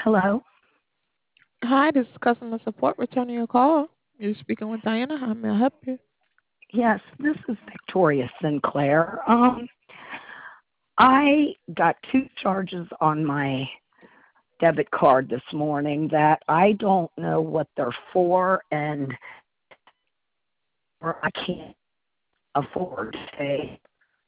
Hello. Hi, this is customer support returning your call. You're speaking with Diana. How may I help you? Yes, this is Victoria Sinclair. I got two charges on my debit card this morning that I don't know what they're for, and or I can't afford to pay.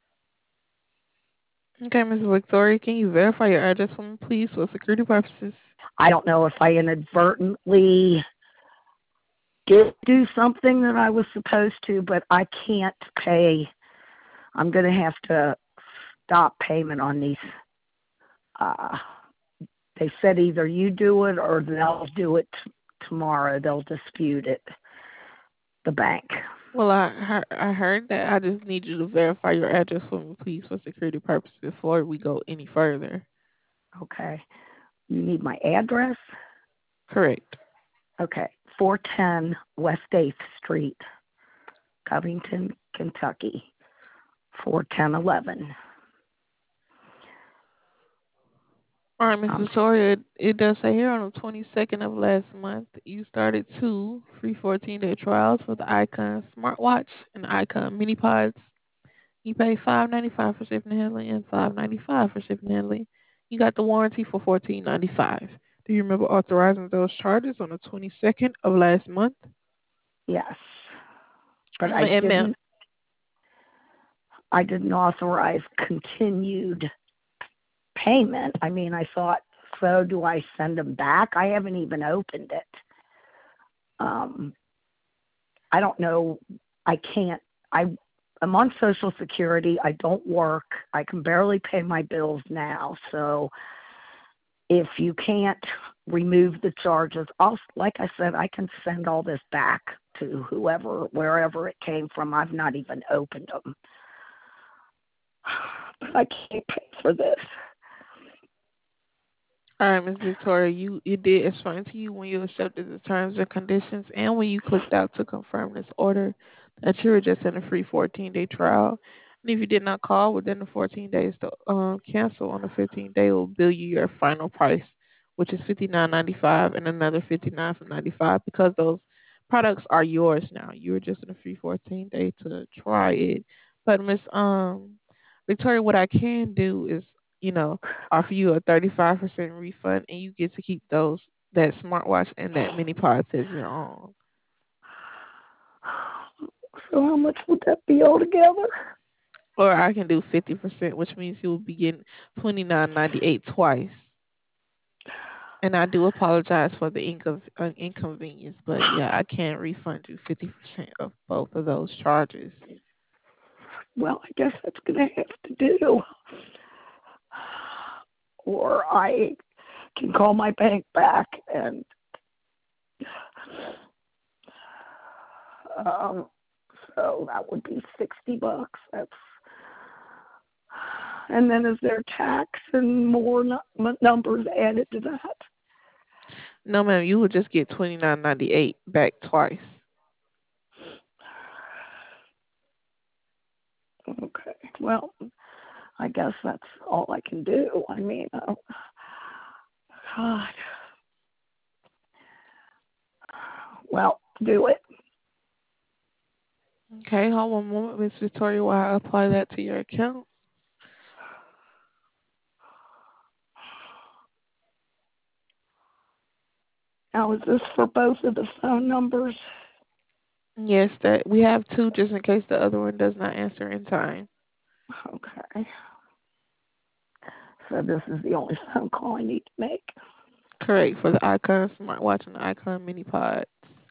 Okay, Ms. Victoria, can you verify your address for me, please, for security purposes? I don't know if I inadvertently did do something that I was supposed to, but I can't pay. I'm going to have to stop payment on these. Uh, they said either you do it or they'll do it tomorrow. They'll dispute it, the bank. Well, I heard that. I just need you to verify your address for me, please, for security purposes before we go any further. Okay. You need my address? Correct. Okay. 410 West 8th Street, Covington, Kentucky. 41011. All right, Ms. Um, Victoria, it does say here on the 22nd of last month, you started two free 14-day trials for the Icon smartwatch and the Icon mini pods. You pay $5.95 for shipping and handling and $5.95 for shipping and handling. You got the warranty for $14.95. Do you remember authorizing those charges on the 22nd of last month? yes. But I And ma'am, didn't I didn't authorize continued payment. I mean, I thought, so do I send them back? I haven't even opened it. Um, I don't know. I can't. I'm on Social Security. I don't work. I can barely pay my bills now. So if you can't remove the charges, like I said, I can send all this back to whoever, wherever it came from. I've not even opened them. But I can't pay for this. all right, Ms. Victoria, it did explain to you when you accepted the terms and conditions and when you clicked out to confirm this order that you were just in a free 14-day trial. And if you did not call within the 14 days to cancel on the 15th day, it will bill you your final price, which is $59.95 and another $59.95 because those products are yours now. You were just in a free 14-day to try it. But Miss Victoria, what I can do is, offer you a 35% refund and you get to keep that smartwatch and that mini pods as your own. So how much would that be altogether? Or I can do 50%, which means you will be getting 29.98 twice. And I do apologize for the inconvenience, but yeah, I can't refund you 50% of both of those charges. Well, I guess that's going to have to do. Or I can call my bank back and um, so that would be $60. That's and then is there tax and more numbers added to that? No, ma'am, you will just get 29.98 back twice. Okay. Well, I guess that's all I can do. I mean, God. Well, do it. Okay, hold one moment, Miss Victoria, while I apply that to your account. Now, is this for both of the phone numbers? Yes, that we have two just in case the other one does not answer in time. Okay. So this is the only phone call I need to make. Correct, for the Icon smartwatch and the Icon mini pods.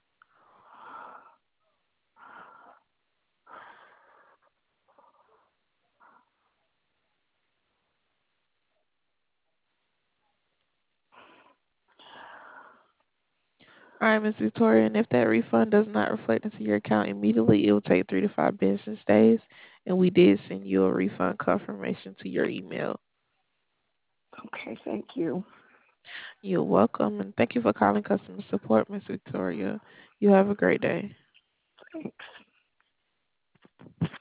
All right, Miss Victoria, and if that refund does not reflect into your account immediately, it will take 3 to 5 business days, and we did send you a refund confirmation to your email. Okay, thank you. You're welcome, and thank you for calling customer support, Miss Victoria. You have a great day. Thanks.